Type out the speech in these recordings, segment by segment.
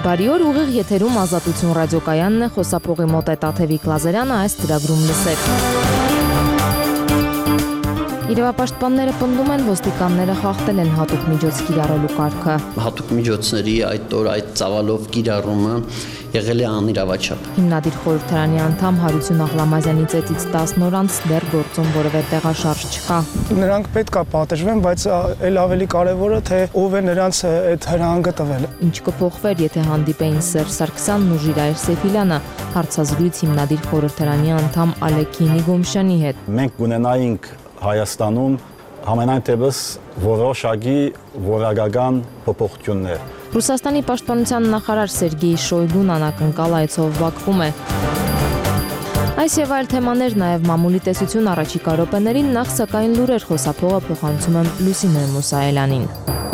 Բարի օր, ուղիղ եթերում Ազատություն ռադիոկայանն է, խոսափողի մոտ է Տաթևիկ Լազարյանը, այս ծրագրում լսեք։ Իրավապաշտպանները պնդում են, ոստիկանները խախտել են հատուկ միջոց կիրառելու կարգը։ Հատուկ միջոցների այդ ծավալով կիրառումը եղել է անիրավաչափ։ Հիմնադիր խորհրդարանի անդամ Հարություն Աղլամազյանի ծեծից 10 օր անց դեռ գործում որևէ տեղաշարժ չկա։ Նրանք պետք է պատժվեն, բայց այլ ավելի կարևորը թե ով է նրանց այդ հրահանգը տվել։ Ինչ կփոխվեր, եթե հանդիպեին Սերժ Սարգսյանն ու Ժիրայր Սեֆիլյանը, հարցազրույց հիմնադիր խորհրդարանի անդամ Ալեքին Իգոմշյանի հետ։ Մենք կունենայինք Հայաստանում համենայն դեպս որոշակի որակական փոփոխություններ։ Ռուսաստանի պաշտպանության նախարար Սերգեյ Շոյգուն անակնկալ այցով Բաքվում է։ Այս եւ այլ թեմաներ, նաեւ մամուլի տեսություն առաջիկա րոպեներին, նախ սակայն լուրեր խոսափողը փոխանցում եմ Լուսինե Մուսայելյանին։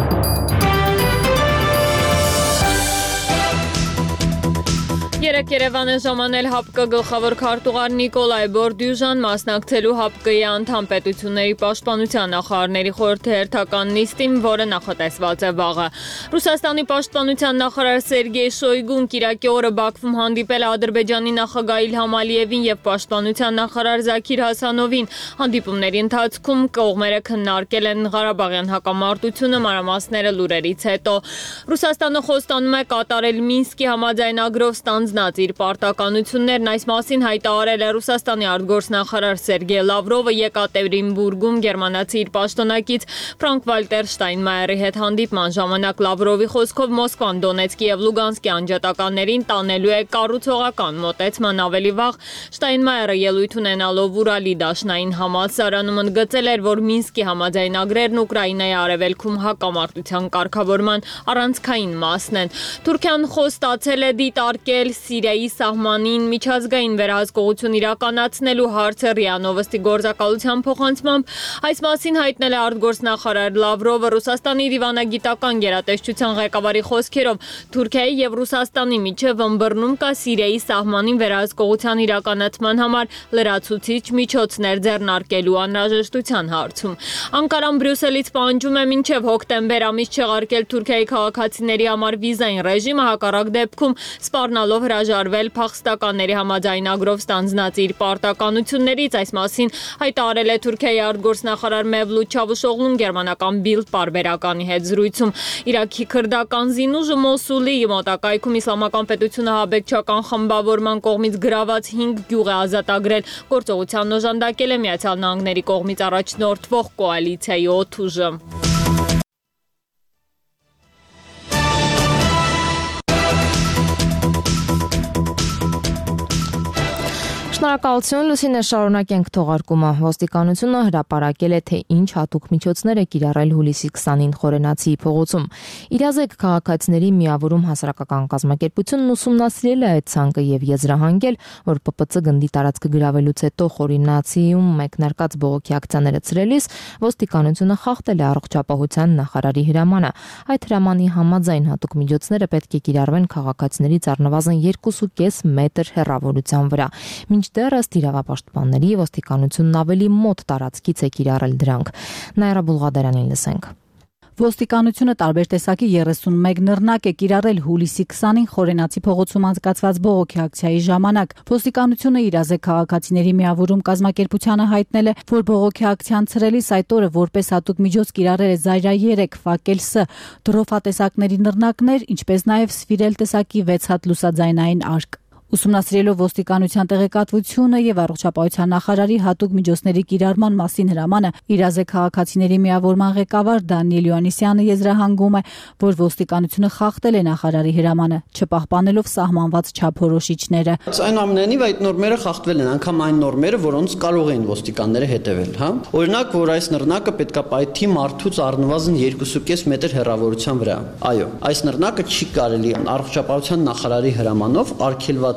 Երեկ Երևանը ժամանել ՀԱՊԿ գլխավոր քարտուղար Նիկոլայ Բորդյուժան մասնակցելու ՀԱՊԿ-ի անդամ պետությունների պաշտպանության նախարարների խորհրդի հերթական նիստին, որը նախատեսված է վաղը։ Ռուսաստանի պաշտպանության նախարար Սերգեյ Շոյգուն կիրակի օրը Բաքվում հանդիպել է Ադրբեջանի նախագահ Իլհամ Ալիևին եւ պաշտպանության նախարար Զաքիր Հասանովին։ Հանդիպումների ընթացքում կողմերը քննարկել են Ղարաբաղյան հակամարտությունը, մանրամասները լուրերից հետո։ Ռուսաստանը խոստանում է կատարել Մինսկի համաձայնագրով ստանձնած իր պարտականություններն, այս մասին հայտարարել է Ռուսաստանի արտգործնախարար Սերգեյ Լավրովը Եկատերինբուրգում գերմանացի իր պաշտոնակից Ֆրանկ Վալտեր Շտայնմայերի հետ հանդիպման ժամանակ Լավրովի խոսքով Մոսկվան Դոնեցկի եւ Լուգանսկի անջատականներին տանելու է կառուցողական մոտեցման ավելի վաղ։ Շտայնմայերը ելույթ ունենալով Ուրալի դաշնային համալսարանում ընդգծել էր, որ Մինսկի համաձայնագրերն Ուկրաինայի արևելքում հակամարտության կարգավորման առանցքային մասն են։ Թուրքիան խոստացել է դիտարկել Սիրիայի սահմանին միջազգային վերահսկողություն իրականացնելու հարցը ՌԻԱ Նովոստի գործակալության փոխանցմամբ, այս մասին հայտնել է արտգործնախարար Լավրովը Ռուսաստանի դիվանագիտական գերատեսչության ղեկավարի խոսքերով Թուրքիայի եւ Ռուսաստանի միջև ըմբռնում կա Սիրիայի սահմանին վերահսկողության իրականացման համար լրացուցիչ միջոցներ ձեռնարկելու անհրաժեշտության հարցում։ Անկարան Բրյուսելից պահանջում է մինչև հոկտեմբեր ամիս չեղարկել Թուրքիայի քաղաքացիների համար վիզային ռեժիմը, հակառակ դեպքում սպառնալով հրաժարվել փախստականների համաձայնագրով ստանձնած իր պարտականություններից, այս մասին հայտարարել է Թուրքիայի արտգործնախարար Մևլութ Չավուշօղլուն գերմանական Bild պարբերականի հետ զրույցում։ Իրաքի քրդական զինուժը Մոսուլի մոտակայքում իսլամական պետությունը հաբեկչական խմբավորման կողմից գրաված 5 գյուղ է ազատագրել։ Գործողությանն օժանդակել է Միացյալ Նահանգների կողմից առաջնորդվող կոալիցիայի օդուժը։ Շնորհակալություն, Լուսինե, շարունակենք թողարկումը։ Ոստիկանությունը հրապարակել է, թե ինչ հատուկ միջոցներ է կիրառել հուլիսի 20-ին Խորենացիի փողոցում։ Իրազեկ քաղաքացիների միավորում հասարակական կազմակերպությունն ուսումնասիրել է այդ ցանկը եւ եզրահանգել, որ ՊՊՑ գնդի տարածքը գրավելուց հետո Խորենացիում մեկնարկած բողոքի ակցիաները ցրելիս ոստիկանությունը խախտել է առողջապահության նախարարի հրամանը։ Այդ հրամանի համաձայն հատուկ միջոցները պետք է կիրառվեն քաղաքացիներից առնվազն 2.5 մետր հեռավորության վրա։ Մինչդեռ ըստ իրավապաշտպանների ոստիկանությունն ավելի մոտ տարածքից է կիրառել դրանք։ Նայրա Բուլղադարյանին լսենք։ Ոստիկանությունը տարբեր տեսակի 31 նռնակ է կիրառել հուլիսի 20-ին Խորենացի փողոցում անցկացված բողոքի ակցիայի ժամանակ։ Ոստիկանությունը իրազեկ քաղաքացիների միավորում կազմակերպությանը հայտնել է, որ բողոքի ակցիան ցրելիս այդ օրը որպես հատուկ միջոց կիրառել է Զայրա 3, Ֆակել Ս, դրոֆատեսակների նռնակներ, ինչպես նաև Սվիրել տեսակի 6 հատ լուսաձայնային արկ։ Ուսումնասիրելով ոստիկանության տեղեկատվությունը եւ առողջապահության նախարարի հատուկ միջոցների կիրառման մասին հրամանը, իրազեկ քաղաքացիների միավորման ղեկավար Դանիել Յոաննիսյանը եզրահանգում է, որ ոստիկանությունը խախտել է նախարարի հրամանը, չպահպանելով սահմանված չափորոշիչները։ Այնուամենայնիվ այդ նորմերը խախտվել են, անգամ այն նորմերը, որոնց կարող էին ոստիկանները հետևել, հա։ Օրինակ, որ այս նռնակը պետքա պայթի մարդուց առնվազն 2.5 մետր հեռավորության վրա։ Այո, այս նռնակը չի կարելի առողջապահության նախարարի հրամանով արգելված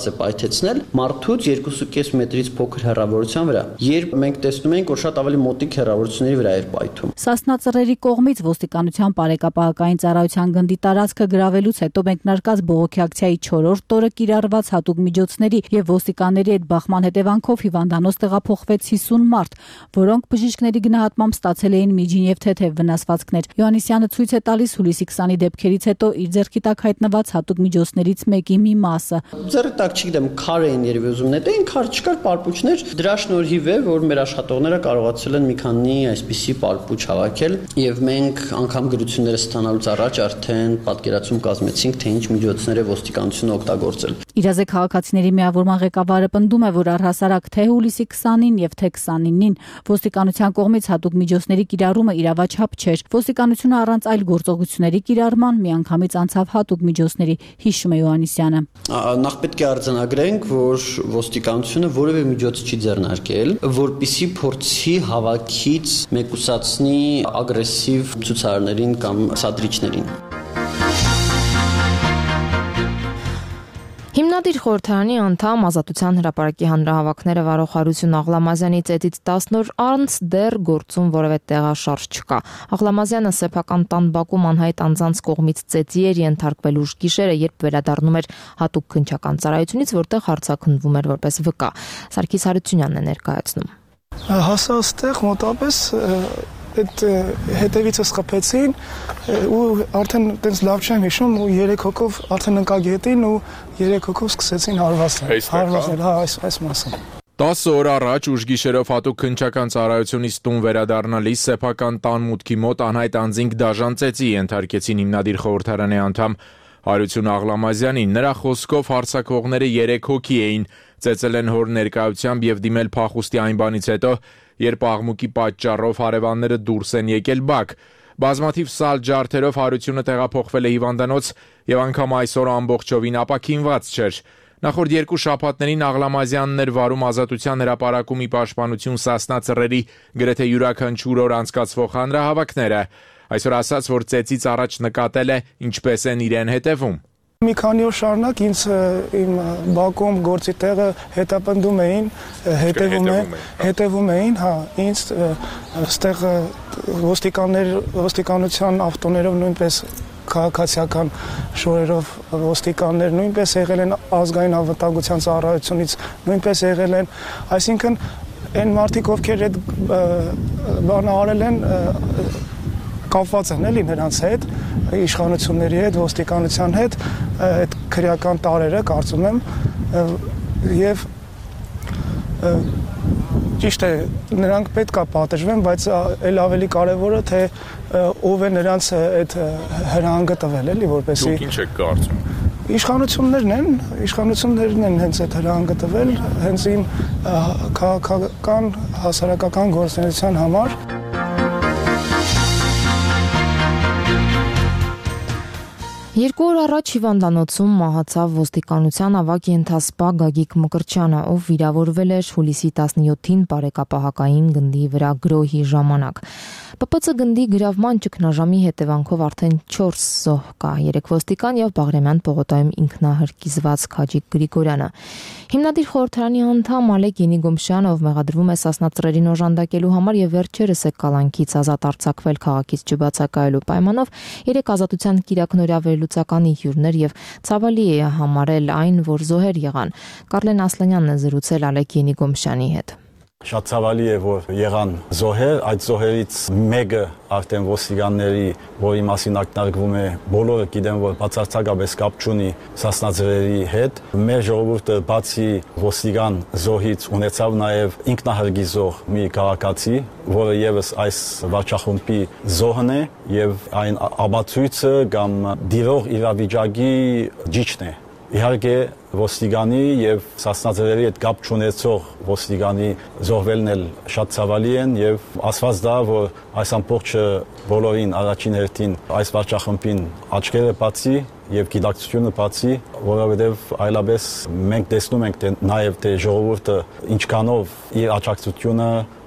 է պայթեցնել մարդուց 2.5 մետրից փոքր հեռավորության վրա։ Երբ մենք տեսնում ենք, որ շատ ավելի մոտիկ հեռավորությունների վրա էր պայթում։ Սասնա ծռերի կողմից ոստիկանության բարեկապահական ծառայության գնդի տարածքը գրավելուց հետո մենք նարկած բողոքի ակցիայի 4-րդ օրը կիրառված հատուկ միջոցների եւ ոստիկանների հետ բախման հետևանքով հիվանդանոց տեղափոխվեց 50 մարդ, որոնք բժիշկների գնահատմամբ ստացել էին միջին եւ թեթեւ վնասվածքներ։ Յոհաննիսյանը ցույց է տալիս հուլիսի 20-ի դեպքերից հետո իր ձեռքի տակ հայտնված հատուկ միջոցներից մեկի մի մասը։ Ձեռքի տակ չգիտեմ, քար էին երևի ուզում նետեին, քար չկար, պարպուչներ։ Դրա շնորհիվ է, որ մեր աշխատողները կարողացել են մի քանի այսպիսի պարպուչ հավաքել եւ մենք անգամ գրությունները ստանալուց առաջ արդեն պատկերացում կազմեցինք, թե ինչ միջոցներ է ոստիկանությունը օգտագործել։ Իրազե քաղաքացիների միավորման ղեկավարը պնդում է, որ առհասարակ թե հուլիսի 20-ին եւ թե 29-ին ոստիկանության կողմից հատուկ միջոցների կիրառումը իրավաչափ չէր։ Ոստիկանությունը առանց այլ գործողությունների կիրառման միանգամից անցավ հատուկ միջոցների, հիշում է Յոհաննիսյանը։ Նախ պետք է արձանագրենք, որ ոստիկանությունը որևէ միջոց չի ձեռնարկել, որպիսի փորձի հավաքից մեկուսացնի ագրեսիվ ցուցարարներին կամ սադրիչներին։ Հիմնադիր խորհրդարանի անդամ Ազատության հրապարակի հանրահավաքները վարող Հարություն Աղլամազյանի ծեծից 10 օր անց դեռ գործում որևէ տեղաշարժ չկա։ Աղլամազյանը սեփական տան բակում անհայտ անձանց կողմից ծեծի էր ենթարկվել ուշ գիշերը, երբ վերադառնում էր հատուկ քննչական ծառայությունից, որտեղ հարցաքննվում էր որպես վկա։ Սարգիս Հարությունյանն է ներկայացնում։ Հասա այստեղ մոտապես այդ հետևիցս խփեցին ու արդեն այդպես լավ չեմ հիշում ու 3 հոգով արդեն ընկա գետին ու 3 հոգով սկսեցին հարվածել, հա, այս մասը։ 10 օր առաջ ուշ գիշերով հատուկ քննչական ծառայությունից տուն վերադառնալիս սեփական տան մուտքի մոտ անհայտ անձինք դաժան ծեծի ենթարկեցին հիմնադիր խորհրդարանի անդամ Հարություն Աղլամազյանին։ Նրա խոսքով հարցակողները 3 հոգի էին, ծեծել են հոր ներկայությամբ եւ դիմել փախուստի այն բանից հետո, երբ աղմուկի պատճառով հարևանները դուրս են եկել բակ։ Բազմաթիվ սալ ջարդերով Հարությունը տեղափոխվել է հիվանդանոց եւ անգամ այսօր ամբողջովին ապաքինված չէր։ Նախորդ 2 շաբաթներին Աղլամազյանն էր վարում Ազատության հրապարակումի պաշտպանություն Սասնա ծռերի գրեթե յուրաքանչյուր օր անցկացվող հանրահավաքները։ Այսօր ասաց, որ ծեծից առաջ նկատել է ինչպես են իրեն հետևում։ Մի քանի օր շարունակ ինձ իմ բակում գործի տեղը հետապնդում էին, հետևում էին, հա, ինձ այստեղ ոստիկանության ավտոներով նույնպես քաղաքացիական շորերով ոստիկաններ նույնպես եղել են ազգային անվտանգության ծառայությունից նույնպես եղել են, այսինքն այն մարդիկ ովքեր այդ բանը արել են կապված են էլի նրանց հետ, իշխանությունների հետ, ոստիկանության հետ, այդ քրեական տարերը կարծում եմ եւ ճիշտ է, նրանք պետք է պատժվեն, բայց այլ ավելի կարևորը թե ով է նրանց այդ հրահանգը տվել, էլի, որպեսզի Դուք ինչ եք կարծում։ Իշխանություններն են հենց այդ հրահանգը տվել, հենց իմ քաղաքական հասարակական գործունեության համար։ 2 օր առաջ հիվանդանոցում մահացավ ոստիկանության ավագ ենթասպա Գագիկ Մկրտչյանը, ով վիրավորվել էր հուլիսի 17-ին բարեկապահական գնդի վրա գրոհի ժամանակ։ ՊՊՑ գնդի գրավման ճգնաժամի հետևանքով արդեն 4 զոհ կա, 3 ոստիկան եւ Բաղրամյան պողոտայում ինքնահրկիզված Քաջիկ Գրիգորյանը։ Հիմնադիր խորհրդարանի անդամ Ալեք Ենիգոմշյանը, ով մեղադրվում է Սասնա ծռերին օժանդակելու համար եւ վերջերս է կալանքից ազատ արձակվել քաղաքից չբացակայելու պայմանով, 3 ազատության կիրակնօրյա վերլուծականի հյուրներ եւ ցավալի է համարել այն, որ զոհեր եղան։ Կարլեն Ասլանյանն է զրուցել Ալեք Ենիգոմշյանի հետ։ Շատ ցավալի է, որ եղան զոհեր, այդ զոհերից մեկը արդեն ոստիկանների, որի մասին ակնարկվում է, բոլորը գիտեն, որ բացարձակապես կապ չունի Սասնա ծռերի հետ։ Մեր ժողովուրդը բացի ոստիկան զոհից ունեցավ նաև ինքնահրկիզող մի քաղաքացի, որը եւս այս վարչախումբի զոհն է եւ այն ապացույցը կամ դիրող իրավիճակի ճիշտն է։ Իհարկե ոստիկանի եւ Սասնա ծռերի հետ կապ չունեցող ոստիկանի զոհվելն էլ շատ ցավալի են եւ ասված դա, որ այս ամբողջը բոլորին առաջին հերթին այս վարչախմբին աչքերը բացի եւ գիտակցությունը բացի, որովհետեւ այլապես մենք տեսնում ենք թե նաեւ թե ժողովուրդը ինչքանով իր աջակցությունը,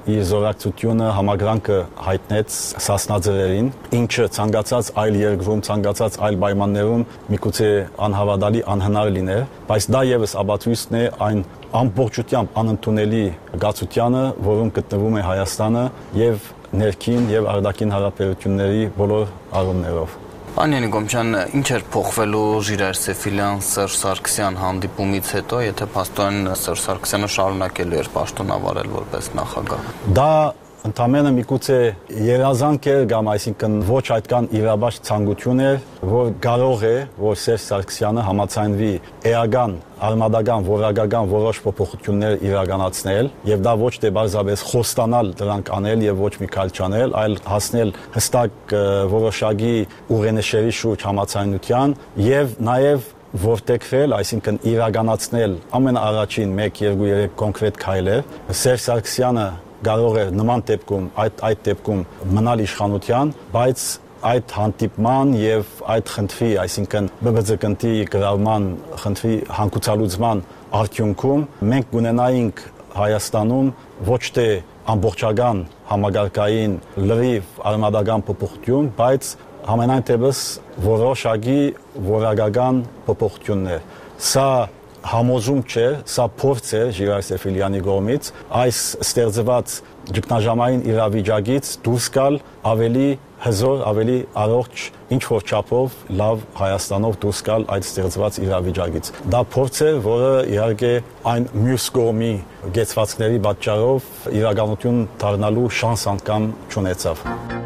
իր զորակցությունը համագրանքը հայտնեց Սասնաձրերին, ինչը ցանկացած այլ երկրում, ցանկացած այլ պայմաններում միգուցե անհավատալի անհնար լիներ, բայց դա եւս ապացույցն է այն ամբողջությամբ անընդունելի գացությանը, որում գտնվում է Հայաստանը եւ ներքին եւ արտաքին հարաբերությունների բոլոր առումներով։ Պարոն Յանիկոմյան, ինչ էր փոխվելու Ժիրայր Սեֆիլյան Սերժ Սարգսյան հանդիպումից հետո, եթե փաստորեն Սերժ Սարգսյանը շարունակելու էր պաշտոնավարել որպես նախագահ։ Դա ընդամենը միգուցե երազանք էր կամ այսինքն ոչ այդքան իրավաճ ցանկություն էր, որ կարող է, որ Սերժ Սարգսյանը համաձայնվի էական, արմատական, որակական որոշ փոփոխություններ իրականացնել, եւ դա ոչ թե բարձրապես խոստանալ դրանք անել եւ ոչ մի քայլ չանել, այլ հասնել հստակ որոշակի ուղենիշերի շուրջ համաձայնության եւ նաեւ որտեղվել, այսինքն իրականացնել ամենաառաջին 1-2-3 կոնկրետ քայլեր։ Սերժ Սարգսյանը կարող է նման դեպքում այդ դեպքում մնալ իշխանության, բայց այդ հանդիպման եւ այդ խնդրի, այսինքն ԲԲԾ-ի գրավման խնդրի հանգուցալուծման արդյունքում մենք ունենայինք Հայաստանում ոչ թե ամբողջական համագարկային լրիվ արմատական փոփոխություն, բայց համենայն դեպս որոշակի որակական փոփոխություններ։ Սա համոզում չէ, սա փորձ է Ժիրայր Սեֆիլյանի կողմից այս ստեղծված ճգնաժամային իրավիճակից դուրս գալ ավելի հզոր, ավելի առողջ, ինչ որ չափով լավ Հայաստանով դուրս գալ այդ ստեղծված իրավիճակից։ Դա փորձ է, որը իհարկե այն մյուս կողմի գեցվածքների պատճառով իրականություն դառնալու շանս անգամ չունեցավ։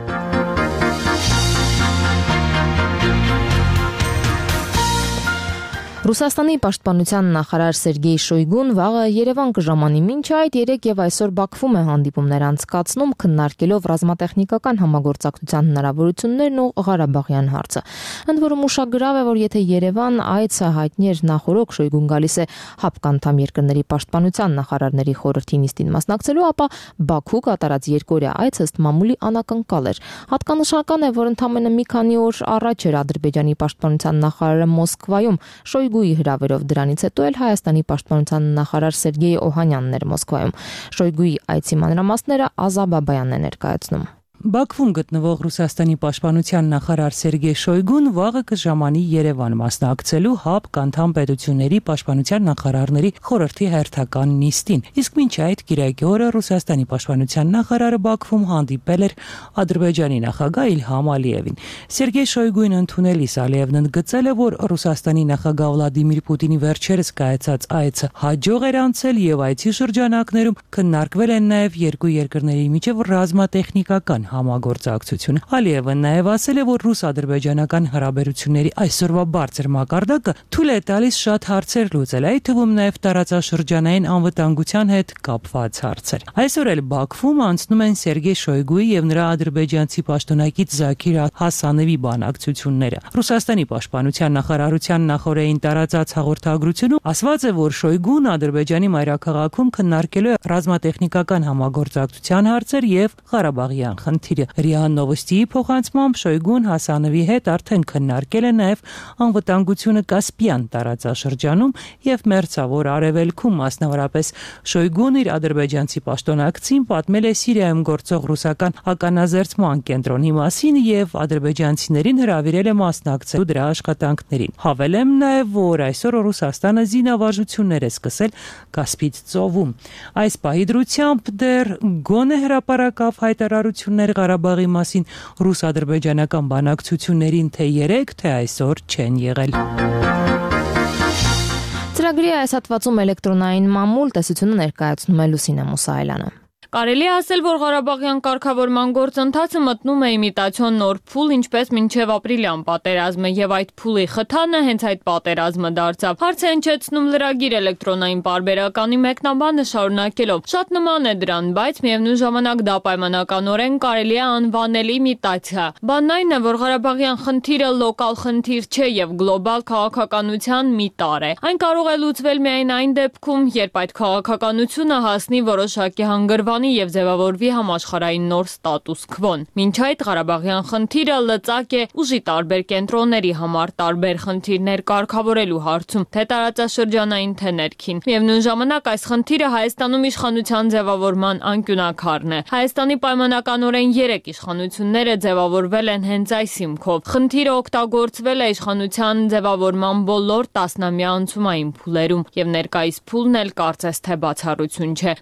Ռուսաստանի պաշտպանության նախարար Սերգեյ Շոյգուն վաղը Երևան կժամանի, մինչ այդ երեկ եւ այսօր Բաքվում է հանդիպումներ անցկացնում, քննարկելով ռազմատեխնիկական համագործակցության հնարավորություններն ու Ղարաբաղյան հարցը։ Ընդ որում ուշագրավ է, որ եթե Երևան այցը հայտնի էր նախորոք, Շոյգուն գալիս է ՀԱՊԿ անդամ երկրների պաշտպանության նախարարների խորհրդի նիստին մասնակցելու, ապա Բաքու կատարած երկօրյա այցը ըստ մամուլի անակնկալ էր։ Հատկանշական է, որ ընդամենը մի քանի օր առաջ էր Ադրբեջանի պաշտպանության նախարարը Մոսկվայում, Շոյգուի հրավերով, դրանից հետո էլ Հայաստանի պաշտպանության նախարար Սերգեյ Օհանյանն էր Մոսկվայում։ Շոյգուի այցի մանրամասները Ազա Բաբայանն է ներկայացնում։ Բաքվում գտնվող Ռուսաստանի պաշտպանության նախարար Սերգեյ Շոյգուն վաղը կժամանի Երևան մասնակցելու ՀԱՊԿ անդամ պետությունների պաշտպանության նախարարների խորհրդի հերթական նիստին։ Իսկ մինչ այդ կիրակի օրը Ռուսաստանի պաշտպանության նախարարը Բաքվում հանդիպել էր Ադրբեջանի նախագահ Իլհամ Ալիևին։ Սերգեյ Շոյգուին ընդունելիս Ալիևն ընդգծել է, որ Ռուսաստանի նախագահ Վլադիմիր Պուտինի վերջերս կայացած այցը հաջող էր անցել եւ այցի շրջանակներում քննարկվել են նաեւ երկու երկրների միջև ռազմատեխնիկական համագործակցություն։ Ալիևը նաև ասել է, որ ռուս-ադրբեջանական հարաբերությունների այսօրվա բարձր մակարդակը թույլ է տալիս շատ հարցեր լուծել, այդ թվում նաև տարածաշրջանային անվտանգության հետ կապված հարցեր։ Այսօր էլ Բաքվում անցնում են Սերգեյ Շոյգուի եւ նրա ադրբեջանցի պաշտոնակից Զաքիր Հասանովի բանակցությունները։ Ռուսաստանի պաշտպանության նախարարության նախորդին տարածած հաղորդագրությունում ասված է, որ Շոյգուն Ադրբեջանի մայրաքաղաքում քննարկելու է ռազմատեխնիկական համագործակցության հարցեր եւ Ղարաբաղյան խնդիրը։ ՌԻԱ Նովոստիի փոխանցմամբ Շոյգուն Հասանովի հետ արդեն քննարկել է նաև անվտանգությունը Կասպյան տարածաշրջանում եւ Մերձավոր Արևելքում, մասնավորապես Շոյգուն իր ադրբեջանցի պաշտոնակցին պատմել է Սիրիայում գործող ռուսական ականազերծման կենտրոնի մասին եւ ադրբեջանցիներին հրավիրել է մասնակցելու դրա աշխատանքներին։ Հավելեմ նաև, որ այսօր Ռուսաստանը զինավարժություններ է սկսել Կասպից ծովում։ Այս պահի դրությամբ դեռ գոնե հրապարակավ հայտարարություններ Ղարաբաղի մասին ռուս-ադրբեջանական բանակցություններին թե 3, թե այսօր չեն եղել։ Ծրագրի այս հատվածում էլեկտրոնային մամուլ տեսությունը ներկայացնում է Լուսինե Մուսայելյանը։ Կարելի է ասել, որ Ղարաբաղյան կարգավորման գործընթացը մտնում է իմիտացիոն նոր փուլ, ինչպես մինչև ապրիլյան պատերազմը, եւ այդ փուլի խթանը հենց այդ պատերազմը դարձավ։ Հարց է հնչեցնում լրագիր էլեկտրոնային պարբերականի մեկնաբանը շարունակելով. շատ նման է դրան, բայց միևնույն ժամանակ դա պայմանականորեն կարելի է անվանել իմիտացիա։ Բանն այն է, որ Ղարաբաղյան խնդիրը լոկալ խնդիր չէ եւ գլոբալ քաղաքականության մի տար է։ Այն կարող է լուծվել միայն այն դեպքում, երբ այդ քաղաքականությունը հասնի որոշակի հանգրվան Վրաստանի եւ ձևավորվի համաշխարհային նոր ստատուս քվոն։ Մինչ այդ Ղարաբաղյան խնդիրը լծակ է ուժի տարբեր կենտրոնների համար տարբեր խնդիրներ կարգավորելու հարցում, թե տարածաշրջանային, թե ներքին։ Միևնույն ժամանակ այս խնդիրը Հայաստանում իշխանության ձևավորման անկյունակարն է։ Հայաստանի պայմանականորեն 3 իշխանությունները ձևավորվել են հենց այս հիմքով։ Խնդիրը օգտագործվել է իշխանության ձևավորման բոլոր տասնամյա անցումային փուլերում եւ ներկայիս փուլն էլ կարծես թե բացառություն չէ։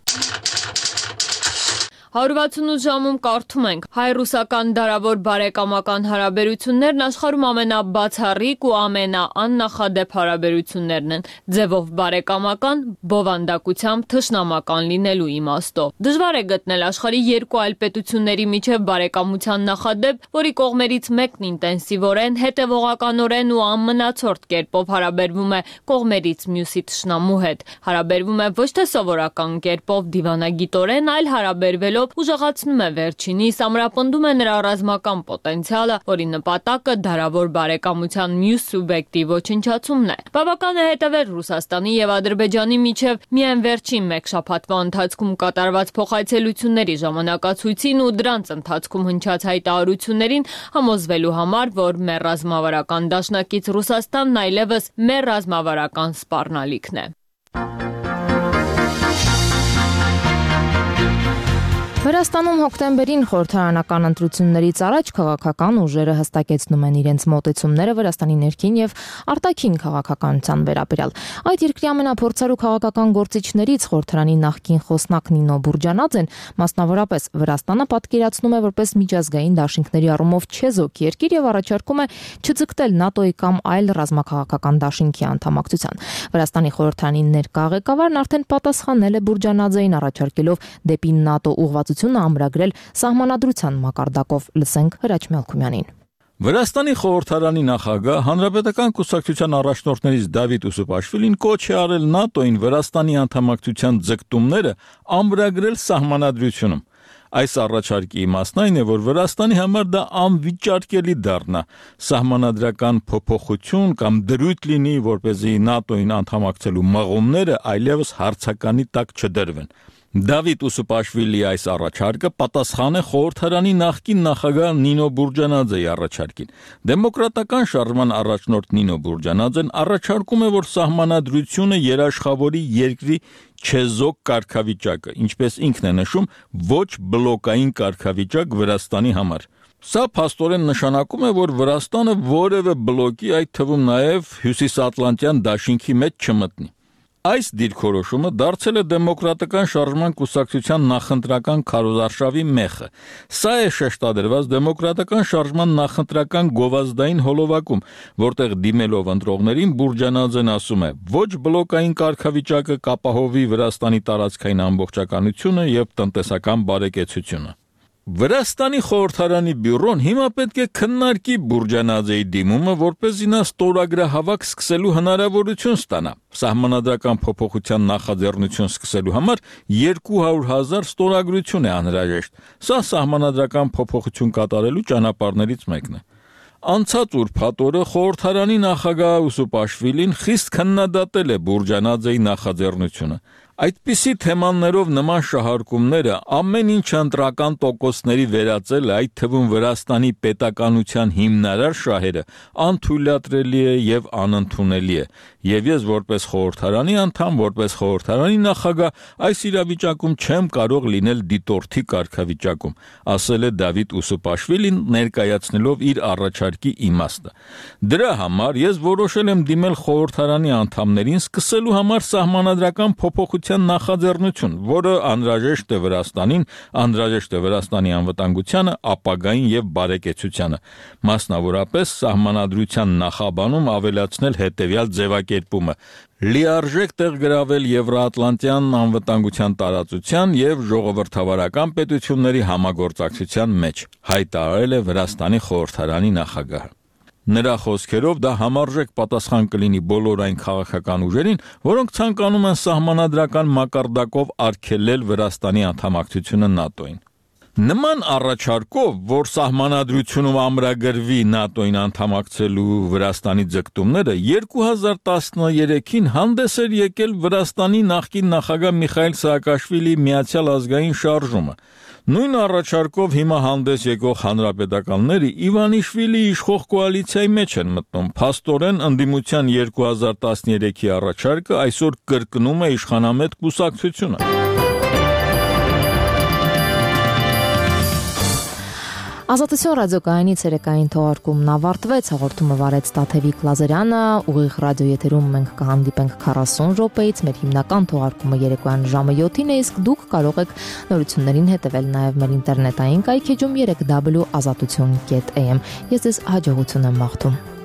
168 ժամում կարդում ենք հայ-ռուսական դարավոր բարեկամական հարաբերություններն աշխարհում ամենաբացառիկ ու ամենաաննախադեպ հարաբերություններն են, ձևով բարեկամական, բովանդակությամբ թշնամական լինելու իմաստով։ Դժվար է գտնել աշխարհի երկու այլ պետությունների միջև բարեկամության նախադեպ, որի կողմերից մեկն ինտենսիվորեն, հետևողականորեն ու անմնացորդ կերպով հարաբերվում է կողմերից մյուսի թշնամու հետ։ Հարաբերվում է ոչ թե սովորական կերպով դիվանագիտորեն, այլ հարաբերվելով ուժեղացնում է վերջինիս, ամրապնդում է նրա ռազմական պոտենցիալը, որի նպատակը դարավոր բարեկամության մյուս սուբյեկտի ոչնչացումն է։ Բավական է հետևել Ռուսաստանի եւ Ադրբեջանի միջև միայն վերջին մեկ շաբաթվա ընթացքում կատարված փոխայցելությունների ժամանակացույցին ու դրանց ընթացքում հնչած հայտարարություններին համոզվելու համար, որ մեր ռազմավարական դաշնակից Ռուսաստանն այլևս մեր ռազմավարական սպառնալիքն է։ Վրաստանում հոկտեմբերին խորհրդարանական ընտրություններից առաջ քաղաքական ուժերը հստակեցնում են իրենց մոտեցումները Վրաստանի ներքին եւ արտաքին քաղաքականության վերաբերյալ։ Այդ երկրի ամենափորձառու քաղաքական գործիչներից խորհրդարանի նախկին խոսնակ Նինո Բուրջանաձեն մասնավորապես Վրաստանը պատկերացնում է որպես միջազգային դաշինքների առումով չեզոք երկիր եւ առաջարկում է չձգտել ՆԱՏՕ-ի կամ այլ ռազմաքաղաքական դաշինքի անդամակցության։ Վրաստանի խորհրդարանի ներկա ղեկավարն արդեն պատասխանել է Բուրջանաձեին առաջարկելով դեպի ՆԱՏՕ ուղղվածությունը ամրագրել սահմանադրության մակարդակով։ Լսենք Հրաչ Մելքումյանին։ Վրաստանի խորհրդարանի նախագահ հանրապետական կուսակցության առաջնորդներից Դավիթ Ուսուպաշվիլին կոչ է արել ՆԱՏՕ-ին Վրաստանի անդամակցության ձգտումները ամրագրել սահմանադրությունում։ Այս առաջարկի իմաստն այն է, որ Վրաստանի համար դա անվիճարկելի դառնա սահմանադրական փոփոխություն կամ դրույթ լինի, որպեսզի ՆԱՏՕ-ին անդամակցելու մղումները այլևս հարցականի տակ չդրվեն։ Դավիթ Ուսուպաշվիլի այս առաջարկը պատասխան է խորհրդարանի նախկին նախագահ Նինո Բուրջանաձեի առաջարկին։ Դեմոկրատական շարժման առաջնորդ Նինո Բուրջանաձեն առաջարկում է, որ սահմանադրությունը երաշխավորի երկրի չեզոք կարգավիճակը, ինչպես ինքն է նշում, ոչ բլոկային կարգավիճակ Վրաստանի համար։ Սա փաստորեն նշանակում է, որ Վրաստանը որևէ բլոկի, այդ թվում նաև հյուսիսատլանտյան դաշինքի մեջ չմտնի։ Այս դիրքորոշումը դարձել է դեմոկրատական շարժման կուսակցության նախընտրական քարոզարշավի մեխը։ Սա է շեշտադրված դեմոկրատական շարժման նախընտրական գովազդային հոլովակում, որտեղ դիմելով ընտրողներին Բուրջանաձեն ասում է. ոչ բլոկային կարգավիճակը կապահովի Վրաստանի տարածքային ամբողջականությունը եւ տնտեսական բարեկեցությունը։ Վրաստանի խորհրդարանի բյուրոն հիմա պետք է քննարկի Բուրջանաձեի դիմումը, որպեսզի նա ստորագրահավաք սկսելու հնարավորություն ստանա։ Սահմանադրական փոփոխության նախաձեռնություն սկսելու համար 200,000 ստորագրություն է անհրաժեշտ։ Սա սահմանադրական փոփոխություն կատարելու ճանապարհներից մեկն է։ Անցած ուրբաթ օրը խորհրդարանի նախագահ Ուսուպաշվիլին խիստ քննադատել է Բուրջանաձեի նախաձեռնությունը։ Այդպիսի թեմաներով նման շահարկումները ամեն ինչ ընտրական տոկոսների վերածելը, այդ թվում Վրաստանի պետականության հիմնարար շահերը, անթույլատրելի է եւ անընդունելի է։ Եվ ես որպես խորհրդարանի անդամ, որպես խորհրդարանի նախագահ, այս իրավիճակում չեմ կարող լինել դիտորդի կարգավիճակում, ասել է Դավիթ Ուսուպաշվիլին, ներկայացնելով իր առաջարկի իմաստը։ Դրա համար ես որոշել եմ դիմել խորհրդարանի անդամներին սկսելու համար սահմանադրական փոփոխության նախաձեռնություն, որը անհրաժեշտ է Վրաստանին, անհրաժեշտ է Վրաստանի անվտանգությանը, ապագային եւ բարեկեցությանը։ Մասնավորապես սահմանադրության նախաբանում ավելացնել հետեւյալ ձևակերպումը. լիարժեք տեղ գրավել Եվրոատլանտյան անվտանգության տարածության եւ ժողովրդավարական պետությունների համագործակցության մեջ, հայտարարել է Վրաստանի խորհրդարանի նախագահը։ Նրա խոսքերով դա համարժեք պատասխան կլինի բոլոր այն քաղաքական ուժերին, որոնք ցանկանում են սահմանադրական մակարդակով արգելել Վրաստանի անդամակցությունը ՆԱՏՕ-ին։ Նման առաջարկով, որ սահմանադրությունում ամրագրվի ՆԱՏՕ-ին անդամակցելու Վրաստանի ձգտումները 2013-ին հանդես էր եկել Վրաստանի նախկին նախագահ Միխայիլ Սաակաշվիլիի Միացյալ ազգային շարժումը։ Նույն առաջարկով հիմա հանդես եկող հանրապետականները Իվանիշվիլիի իշխող կոալիցիայի մեջ են մտնում։ Փաստորեն ընդդիմության 2013-ի առաջարկը այսօր կրկնում է իշխանամետ կուսակցությունը։ Ազատություն ռադիոկայանի ցերեկային թողարկումն ավարտվեց, հաղորդումը վարեց Տաթևիկ Լազարյանը, ուղիղ ռադիոեթերում մենք կհանդիպենք 40 րոպեից, մեր հիմնական թողարկումը երեկոյան ժամը 7-ին է, իսկ դուք կարող եք նորություններին հետևել նաև մեր ինտերնետային կայքեջում www.azatutun.am։ Ես ձեզ հաջողություն եմ մաղթում։